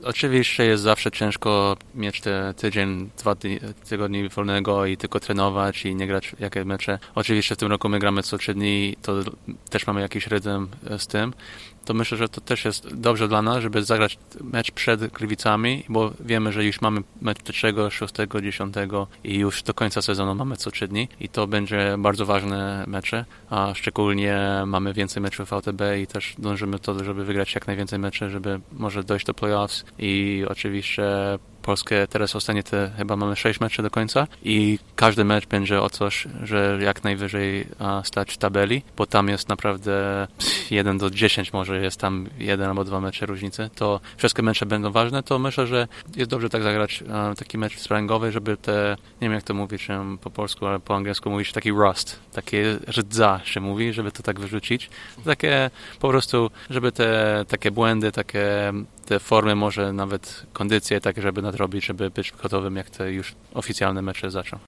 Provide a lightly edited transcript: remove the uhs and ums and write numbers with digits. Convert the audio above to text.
Oczywiście jest zawsze ciężko mieć te tydzień, 2 tygodni wolnego i tylko trenować i nie grać jakie mecze. Oczywiście w tym roku my gramy co 3 dni, to też mamy jakiś rytm z tym. To myślę, że to też jest dobrze dla nas, żeby zagrać mecz przed Gliwicami, bo wiemy, że już mamy mecz 3, 6, 10 i już do końca sezonu mamy co 3 dni i to będzie bardzo ważne mecze, a szczególnie mamy więcej meczów w VTB i też dążymy to, żeby wygrać jak najwięcej meczy, żeby może dojść do playoffs i oczywiście Polskę teraz ostatnie chyba mamy 6 meczy do końca i każdy mecz będzie o coś, że jak najwyżej stać w tabeli, bo tam jest naprawdę 1 do 10 może jest tam 1 albo 2 mecze różnicy, to wszystkie mecze będą ważne, to myślę, że jest dobrze tak zagrać taki mecz sparingowy, żeby nie wiem jak to mówić po polsku, ale po angielsku mówić taki rust, takie rdza się mówi, żeby to tak wyrzucić. Takie po prostu, żeby takie błędy, te formy, może nawet kondycje, tak żeby nadrobić, żeby być gotowym, jak te już oficjalne mecze zaczną.